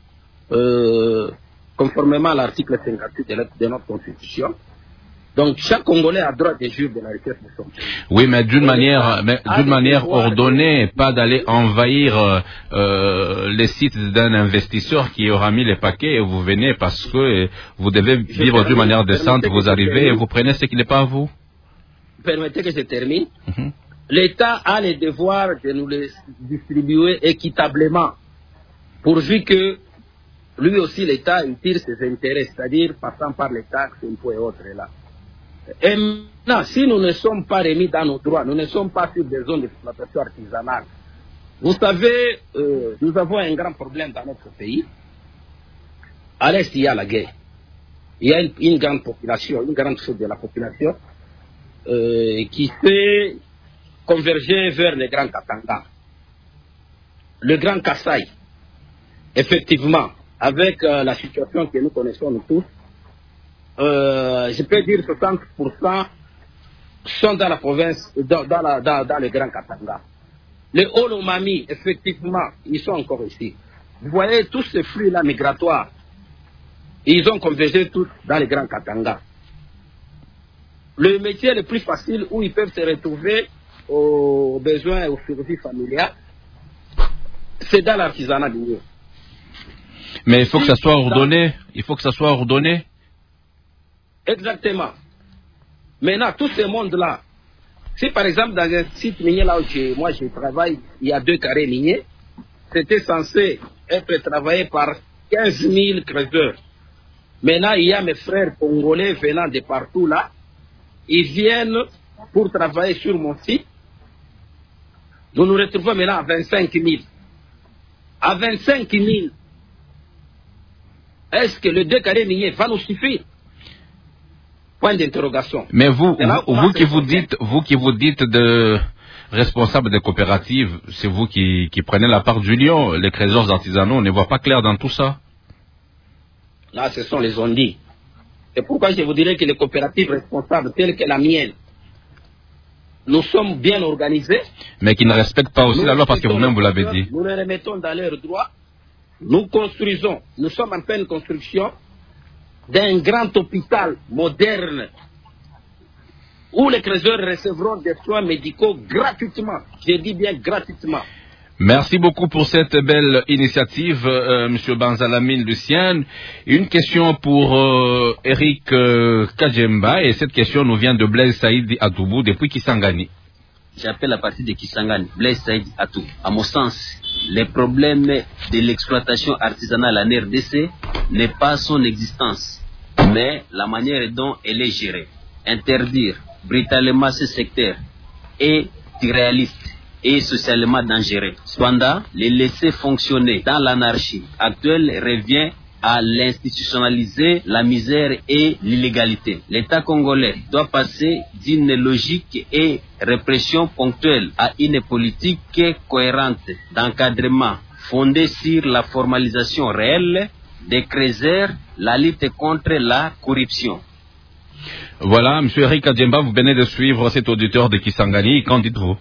conformément à l'article 58 de notre Constitution. Donc, chaque Congolais a droit de jouir de la richesse de son pays. Oui, mais d'une manière ordonnée, pas d'aller envahir les sites d'un investisseur qui aura mis les paquets et vous venez parce que vous devez vivre d'une manière décente, vous arrivez et vous prenez ce qui n'est pas à vous. Permettez que je termine. L'État a le devoir de nous les distribuer équitablement, pourvu que lui aussi, l'État, il tire ses intérêts, c'est-à-dire passant par les taxes, impôts et autres là. Et maintenant, si nous ne sommes pas remis dans nos droits, nous ne sommes pas sur des zones d'exploitation artisanale. Vous savez, nous avons un grand problème dans notre pays. À l'Est, il y a la guerre. Il y a une grande population, une grande chose de la population qui s'est convergée vers le Grand Katanga. Le Grand Kasaï, effectivement, avec la situation que nous connaissons nous tous, je peux dire 60% sont dans la province, dans le Grand Katanga. Les Olomami, effectivement, ils sont encore ici. Vous voyez, tous ces flux-là migratoires, ils ont convergé tous dans le Grand Katanga. Le métier le plus facile où ils peuvent se retrouver aux besoins et aux survies familiales, c'est dans l'artisanat minier. Mais il faut que ça soit ordonné. Il faut que ça soit ordonné. Exactement. Maintenant, tout ce monde-là, si par exemple dans un site minier là où moi je travaille, il y a 2 carrés miniers, c'était censé être travaillé par 15 000 creuseurs. Maintenant, il y a mes frères congolais venant de partout là. Ils viennent pour travailler sur mon site. Nous nous retrouvons maintenant à 25 000. À 25 000, est-ce que le 2 carrés miniers va nous suffire? Point d'interrogation. Mais vous qui vous dites de responsable des coopératives, c'est vous qui prenez la part du lion. Les creuseurs artisanaux, on ne voit pas clair dans tout ça. Là, ce sont les ondits. C'est pourquoi je vous dirais que les coopératives responsables, telles que la mienne, nous sommes bien organisés. Mais qui ne respectent pas aussi la loi, parce que vous-même vous l'avez dit. Nous les remettons dans leurs droits. Nous construisons, nous sommes en pleine construction d'un grand hôpital moderne où les creuseurs recevront des soins médicaux gratuitement. Je dis bien gratuitement. Merci beaucoup pour cette belle initiative, M. Banzalamine Lucien. Une question pour Eric Kajemba, et cette question nous vient de Blaise Saïd Atoubou depuis Kisangani. J'appelle à partir de Kisangani, Blaise Saïd Atoubou. À mon sens, les problèmes de l'exploitation artisanale en RDC n'est pas son existence, mais la manière dont elle est gérée. Interdire brutalement ce secteur est irréaliste et socialement dangereux. Cependant, les laisser fonctionner dans l'anarchie actuelle revient à l'institutionnaliser la misère et l'illégalité. L'État congolais doit passer d'une logique et répression ponctuelle à une politique cohérente d'encadrement fondée sur la formalisation réelle des creuseurs, la lutte contre la corruption. Voilà, M. Eric Kajemba, vous venez de suivre cet auditeur de Kisangani. Qu'en dites-vous?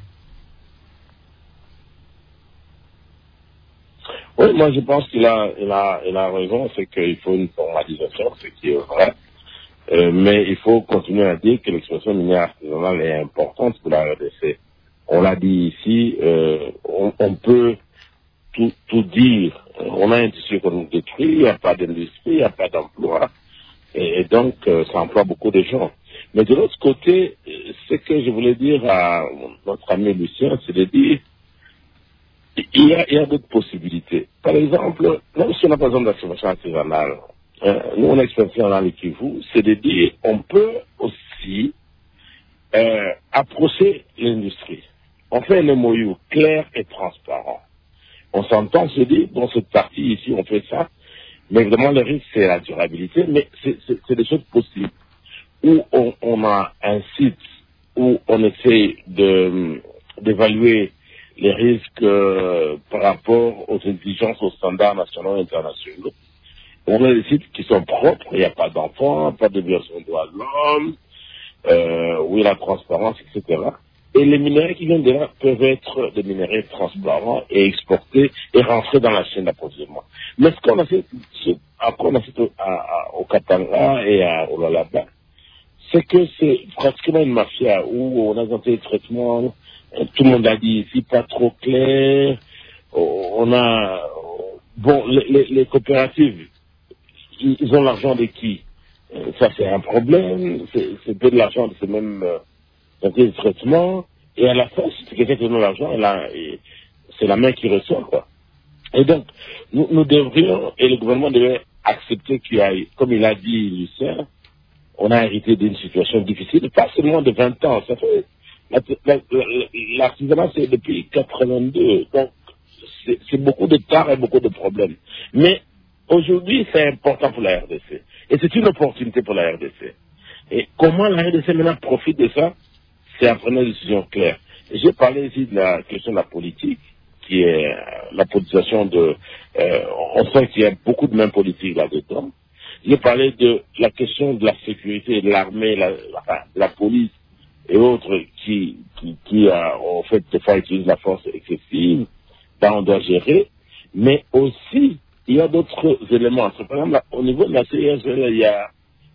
Oui, moi je pense qu'il a raison, c'est qu'il faut une formalisation, ce qui est vrai. Mais il faut continuer à dire que l'exploitation minière artisanale est importante pour la RDC. On l'a dit ici, on peut tout dire. On a un tissu économique détruit, il n'y a pas d'industrie, il n'y a pas d'emploi. Et donc, ça emploie beaucoup de gens. Mais de l'autre côté, ce que je voulais dire à notre ami Lucien, c'est de dire il y a d'autres possibilités. Par exemple, même si on n'a pas besoin d'exploitation artisanale, nous on a exploité dans le Kivu, c'est de dire on peut aussi approcher l'industrie. On fait un MOU clair et transparent. On s'entend se dire, dans cette partie ici, on fait ça, mais évidemment le risque c'est la durabilité, mais c'est des choses possibles. Où on a un site où on essaie d'évaluer les risques par rapport aux exigences, aux standards nationaux et internationaux. On a des sites qui sont propres, il n'y a pas d'enfants, pas de violation de droits de l'homme, où il y a la transparence, etc. Et les minéraux qui viennent de là peuvent être des minéraux transparents et exportés et rentrer dans la chaîne d'approvisionnement. Mais ce qu'on a fait, après on a fait au Katanga et au Lalaba, c'est que c'est pratiquement une mafia où on a tenté des traitements, tout le monde a dit ici, pas trop clair. On a, bon, les coopératives, ils ont l'argent de qui? Ça c'est un problème, c'est peu de l'argent de ces mêmes des traitements, et à la fin, si quelqu'un qui donne l'argent, c'est la main qui reçoit, quoi. Et donc, nous devrions, et le gouvernement devrait accepter qu'il y a, comme il a dit Lucien, on a hérité d'une situation difficile, pas seulement de 20 ans, ça fait, l'artisanat c'est depuis 82, donc c'est beaucoup de tard et beaucoup de problèmes. Mais aujourd'hui, c'est important pour la RDC, et c'est une opportunité pour la RDC. Et comment la RDC maintenant profite de ça? C'est à prendre une décision claire. J'ai parlé ici de la question de la politique, qui est la politisation de... on sent qu'il y a beaucoup de mains politiques là-dedans. J'ai parlé de la question de la sécurité, de l'armée, la police et autres qui en fait, des fois utilisent la force excessive. Là, on doit gérer. Mais aussi, il y a d'autres éléments. Par exemple, au niveau de la CISL, il y a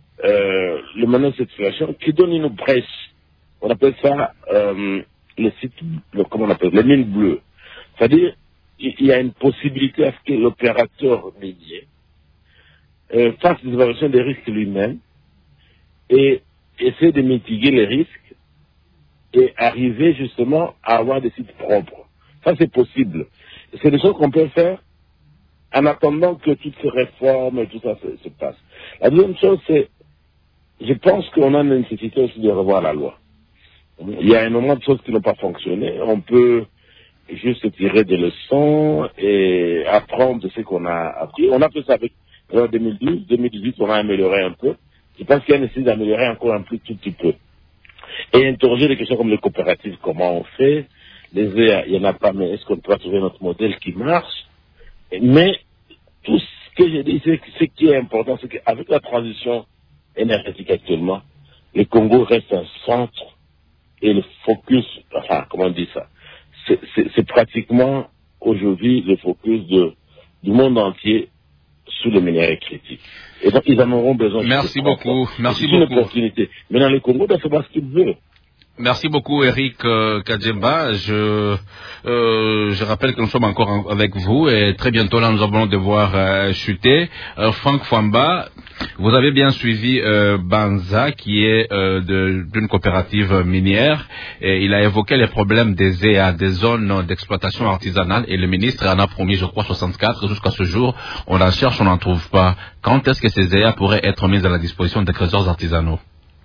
le mandat de cette situation qui donne une brèche. On appelle ça le site, comment on appelle, les mines bleues. C'est-à-dire, il y a une possibilité à ce que l'opérateur minier fasse des évaluations des risques lui-même et essaie de mitiguer les risques et arriver justement à avoir des sites propres. Ça, c'est possible. c'est des choses qu'on peut faire en attendant que toutes ces réformes et tout ça se passent. La deuxième chose, c'est, je pense qu'on a une nécessité aussi de revoir la loi. Il y a énormément de choses qui n'ont pas fonctionné. On peut juste tirer des leçons et apprendre de ce qu'on a appris. On a fait ça avec 2012, 2018, on a amélioré un peu. Je pense qu'il y a nécessité d'améliorer encore un tout petit peu. Et interroger des questions comme les coopératives, comment on fait. Les EA, il n'y en a pas, mais est-ce qu'on peut trouver notre modèle qui marche? Mais tout ce que j'ai dit, c'est que ce qui est important, c'est qu'avec la transition énergétique actuellement, le Congo reste un centre et le focus, enfin, comment on dit ça? C'est pratiquement aujourd'hui le focus du monde entier sous le minerai critique. Et donc, ils en auront besoin. Merci beaucoup. Merci beaucoup. C'est une beaucoup. opportunité. Mais dans le Congo, doit savoir ce qu'il veut. Merci beaucoup, Eric Kadjemba. Je rappelle que nous sommes encore avec vous et très bientôt là nous allons devoir chuter. Franck Fwamba, vous avez bien suivi Banza qui est d'une coopérative minière et il a évoqué les problèmes des EA, des zones d'exploitation artisanale et le ministre en a promis, je crois, 64. Jusqu'à ce jour, on en cherche, on n'en trouve pas. Quand est-ce que ces EA pourraient être mises à la disposition des trésors artisanaux?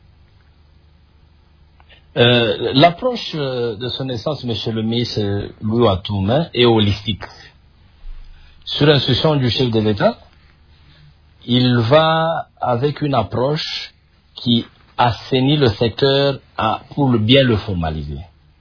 L'approche de son essence, monsieur le ministre Louis Watoum, est holistique. Sur l'instruction du chef de l'État, il va avec une approche qui assainit le secteur pour bien le formaliser.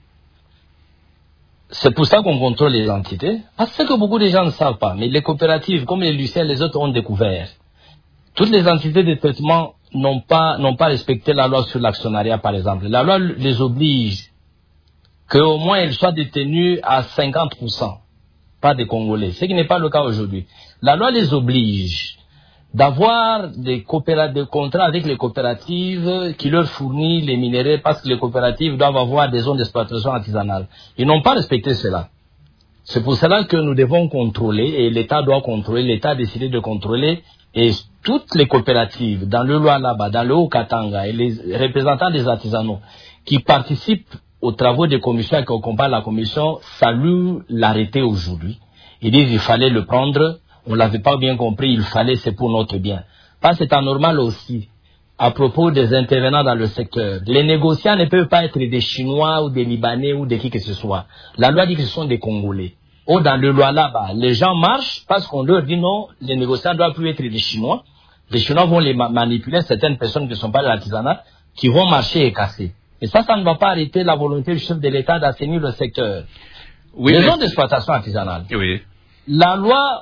C'est pour ça qu'on contrôle les entités, parce que beaucoup de gens ne savent pas, mais les coopératives, comme les Luciens, les autres ont découvert. Toutes les entités de traitement n'ont pas respecté la loi sur l'actionnariat, par exemple. La loi les oblige qu'au moins elles soient détenues à 50% par des Congolais, ce qui n'est pas le cas aujourd'hui. La loi les oblige d'avoir des contrats avec les coopératives qui leur fournissent les minéraux parce que les coopératives doivent avoir des zones d'exploitation artisanale. Ils n'ont pas respecté cela. C'est pour cela que nous devons contrôler, et l'État doit contrôler, l'État a décidé de contrôler, et toutes les coopératives, dans le Lualaba, dans le Haut-Katanga, et les représentants des artisanaux qui participent aux travaux des commissions et qui accompagnent la commission, saluent l'arrêté aujourd'hui. Ils disent qu'il fallait le prendre, on ne l'avait pas bien compris, il fallait, c'est pour notre bien. Parce que c'est anormal aussi, à propos des intervenants dans le secteur. Les négociants ne peuvent pas être des Chinois ou des Libanais ou de qui que ce soit. La loi dit que ce sont des Congolais. Ou dans le loi là-bas, les gens marchent parce qu'on leur dit non, les négociants ne doivent plus être des Chinois. Les Chinois vont les manipuler, certaines personnes qui ne sont pas de l'artisanat, qui vont marcher et casser. Et ça ne va pas arrêter la volonté du chef de l'État d'assainir le secteur. Oui, les zones d'exploitation artisanale. Oui. La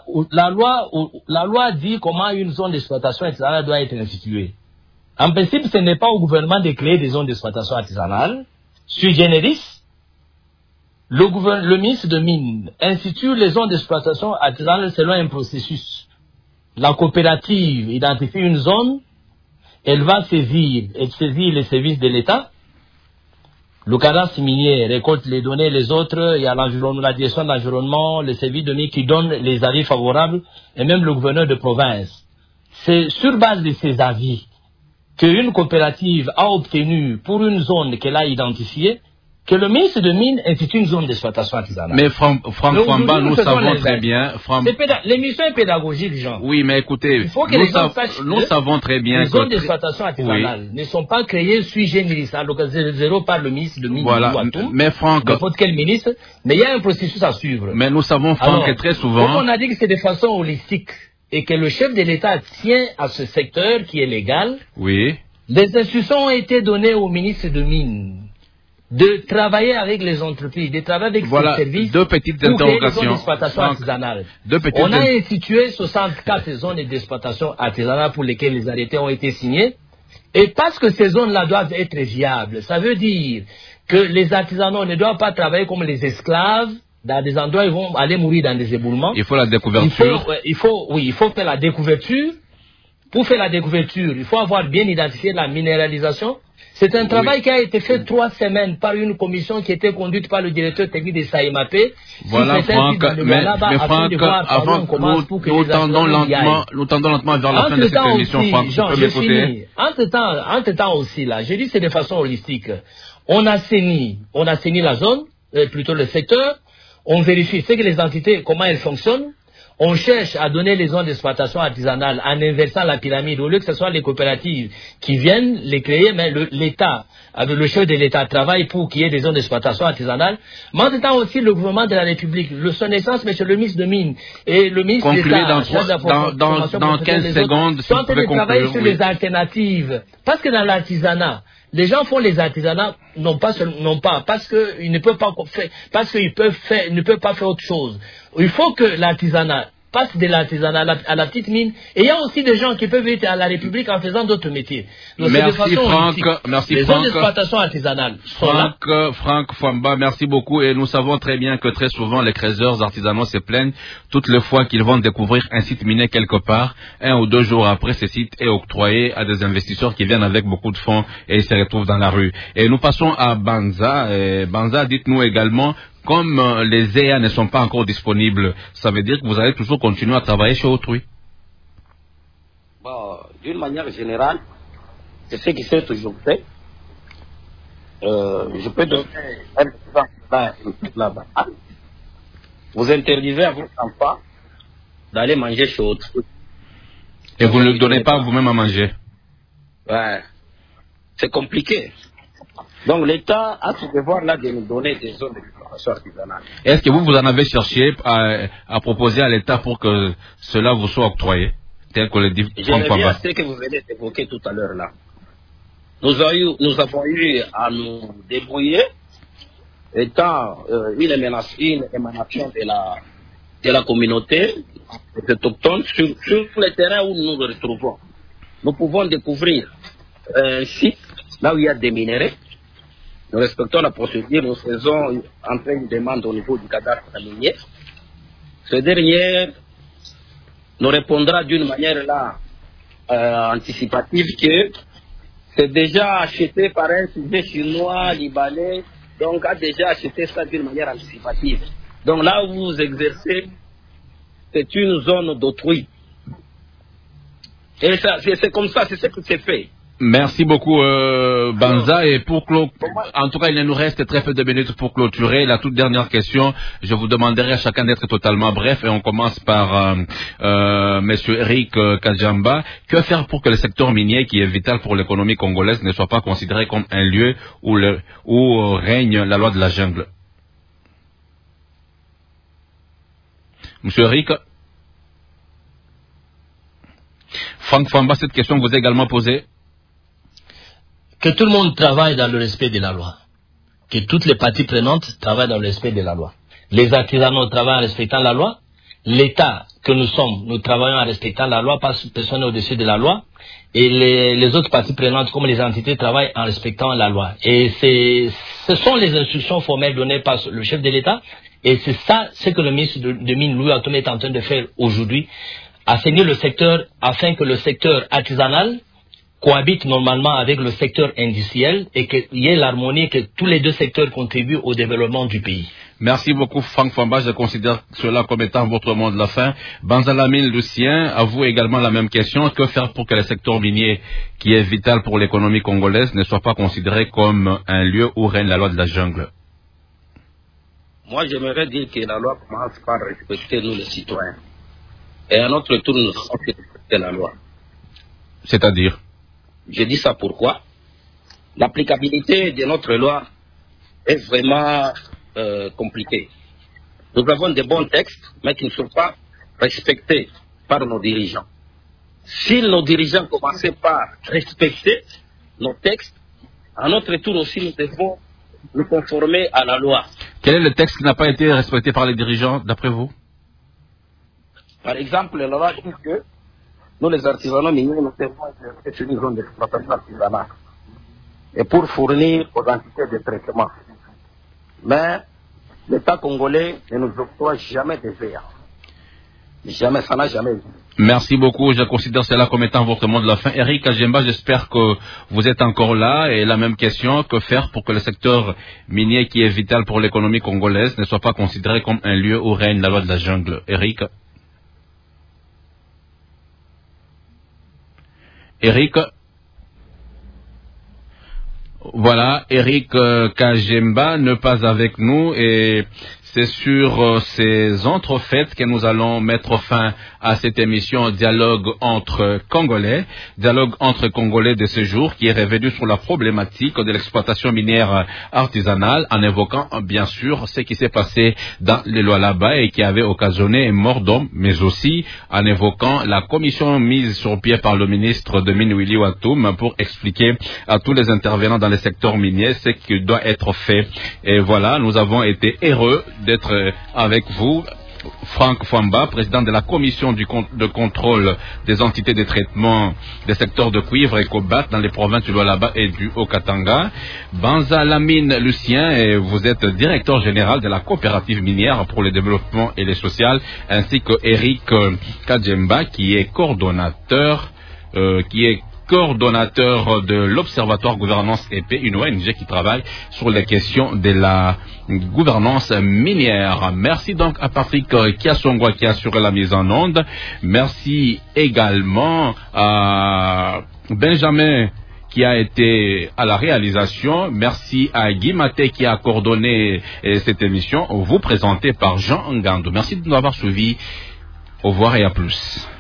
loi dit comment une zone d'exploitation artisanale doit être instituée. En principe, ce n'est pas au gouvernement de créer des zones d'exploitation artisanale. Sui generis, le ministre de Mines institue les zones d'exploitation artisanale selon un processus. La coopérative identifie une zone, elle va saisir les services de l'État. Le cadastre minier récolte les données, les autres, il y a l'environnement, la direction de l'environnement, les services de mines qui donnent les avis favorables, et même le gouverneur de province. C'est sur base de ces avis qu'une coopérative a obtenu pour une zone qu'elle a identifiée, que le ministre de Mines institue une zone d'exploitation artisanale. Mais Franck Fwamba, nous savons très bien... L'émission est pédagogique, Jean. Oui, mais écoutez, nous savons très bien les zones d'exploitation artisanale ne sont pas créées sui generis, à l'occasion zéro par le ministre de Mines. Voilà, mais Franck... N'importe quel ministre, mais il y a un processus à suivre. Mais nous savons, Franck, que très souvent... On a dit que c'est de façon holistique, et que le chef de l'État tient à ce secteur qui est légal. Oui. Les instructions ont été données au ministre de Mines de travailler avec les entreprises, de travailler avec les services deux petites interrogations. On a institué 64 zones d'exploitation artisanale pour lesquelles les arrêtés ont été signés. Et parce que ces zones-là doivent être viables, ça veut dire que les artisanaux ne doivent pas travailler comme les esclaves dans des endroits où ils vont aller mourir dans des éboulements. Il faut la découverture. Il faut faire la découverture. Pour faire la découverture, il faut avoir bien identifié la minéralisation. C'est un travail qui a été fait 3 semaines par une commission qui était conduite par le directeur technique de SAIMAP. Voilà, Franck, mais Franck, avant, nous tendons lentement vers la fin de cette émission, Franck. Entre-temps aussi, là, j'ai dit c'est de façon holistique. On assainit la zone, plutôt le secteur. on vérifie que les entités, comment elles fonctionnent. On cherche à donner les zones d'exploitation artisanale en inversant la pyramide. Au lieu que ce soit les coopératives qui viennent les créer, mais l'État, le chef de l'État travaille pour qu'il y ait des zones d'exploitation artisanale. Mais en même temps aussi, le gouvernement de la République, son essence, monsieur le ministre de Mines et le ministre d'État, dans 15 secondes, sont en train de travailler sur les alternatives. Parce que dans l'artisanat, les gens font les artisanats parce qu'ils ne peuvent pas faire autre chose. Il faut que l'artisanat passe de l'artisanat à la petite mine. Et il y a aussi des gens qui peuvent être à la République en faisant d'autres métiers. Donc, merci Franck. Merci les Franck. zones d'exploitation artisanale sont Franck Famba, merci beaucoup. Et nous savons très bien que très souvent les creuseurs artisanaux se plaignent toutes les fois qu'ils vont découvrir un site miné quelque part. 1 ou 2 jours après, ce site est octroyé à des investisseurs qui viennent avec beaucoup de fonds et ils se retrouvent dans la rue. Et nous passons à Banza. Banza, dites-nous également, comme les EA ne sont pas encore disponibles, ça veut dire que vous allez toujours continuer à travailler chez autrui? Bon, d'une manière générale, c'est ce qui s'est toujours fait. Je peux donner un exemple là-bas. Vous interdisez à votre enfant d'aller manger chez autrui. Et vous ne le donnez pas vous-même à manger? Ouais. C'est compliqué. Donc l'État a ce devoir là de nous donner des zones d'exploitation artisanale. Est-ce que vous en avez cherché à proposer à l'État pour que cela vous soit octroyé, tel que le dit Franck Famba? Je reviens à ce que vous venez d'évoquer tout à l'heure là. Nous avons eu à nous débrouiller, étant une émanation de la communauté des autochtones sur les terrains où nous nous retrouvons. Nous pouvons découvrir un site là où il y a des minerais. Nous respectons la procédure, nous faisons entrer une demande au niveau du cadastre minier. Ce dernier nous répondra d'une manière là anticipative que c'est déjà acheté par un sujet chinois, libanais, donc a déjà acheté ça d'une manière anticipative. Donc là où vous exercez, c'est une zone d'autrui. Et c'est comme ça, c'est ce que c'est fait. Merci beaucoup Banza, et en tout cas il nous reste très peu de minutes pour clôturer. La toute dernière question, je vous demanderai à chacun d'être totalement bref, et on commence par monsieur Eric Kajamba. Que faire pour que le secteur minier, qui est vital pour l'économie congolaise, ne soit pas considéré comme un lieu où règne la loi de la jungle? Monsieur Eric? Franck Famba, cette question vous est également posée. Que tout le monde travaille dans le respect de la loi. Que toutes les parties prenantes travaillent dans le respect de la loi. Les artisanaux travaillent en respectant la loi. L'État que nous sommes, nous travaillons en respectant la loi, personne n'est au-dessus de la loi. Et les autres parties prenantes, comme les entités, travaillent en respectant la loi. Et ce sont les instructions formelles données par le chef de l'État. Et c'est ça, ce que le ministre de Mines, Louis Watoum, est en train de faire aujourd'hui. Assainir le secteur afin que le secteur artisanal cohabite normalement avec le secteur industriel et qu'il y ait l'harmonie, que tous les deux secteurs contribuent au développement du pays. Merci beaucoup Franck Famba, je considère cela comme étant votre mot de la fin. Banzalamine Lucien, à vous également la même question. Que faire pour que le secteur minier, qui est vital pour l'économie congolaise, ne soit pas considéré comme un lieu où règne la loi de la jungle? Moi j'aimerais dire que la loi commence par respecter nous les citoyens. Et à notre tour, nous avons fait respecter la loi. C'est-à-dire? Je dis ça pourquoi? L'applicabilité de notre loi est vraiment compliquée. Nous avons de bons textes, mais qui ne sont pas respectés par nos dirigeants. Si nos dirigeants commençaient par respecter nos textes, à notre tour aussi, nous devons nous conformer à la loi. Quel est le texte qui n'a pas été respecté par les dirigeants, d'après vous? Par exemple, la loi dit que nous, les artisanaux miniers, nous devons exercer sur une zone d'exploitation artisanale et pour fournir aux entités de traitement. Mais l'État congolais ne nous octroie jamais des VA. Jamais, ça n'a jamais vu. Merci beaucoup, je considère cela comme étant votre mot de la fin. Eric Kajamba, j'espère que vous êtes encore là. Et la même question, que faire pour que le secteur minier, qui est vital pour l'économie congolaise, ne soit pas considéré comme un lieu où règne la loi de la jungle? Eric, voilà, Eric Kajamba ne pas avec nous, et C'est sur ces entrefaites que nous allons mettre fin à cette émission Dialogue entre Congolais de ce jour qui est revenu sur la problématique de l'exploitation minière artisanale en évoquant bien sûr ce qui s'est passé dans les Lualaba et qui avait occasionné mort d'homme, mais aussi en évoquant la commission mise sur pied par le ministre de Mines Willy Watoum pour expliquer à tous les intervenants dans le secteur minier ce qui doit être fait. Et voilà, nous avons été heureux d'être avec vous. Franck Famba, président de la commission de contrôle des entités de traitement des secteurs de cuivre et cobalt dans les provinces du Lualaba et du Haut-Katanga. Banza Lamine Lucien, et vous êtes directeur général de la coopérative minière pour le développement et le social, ainsi que Eric Kadjemba, qui est coordonnateur de l'Observatoire Gouvernance EP, une ONG qui travaille sur les questions de la gouvernance minière. Merci donc à Patrick Kiasongwa qui a assuré la mise en onde. Merci également à Benjamin qui a été à la réalisation. Merci à Guy Maté qui a coordonné cette émission, vous présentée par Jean Ngando. Merci de nous avoir suivis. Au revoir et à plus.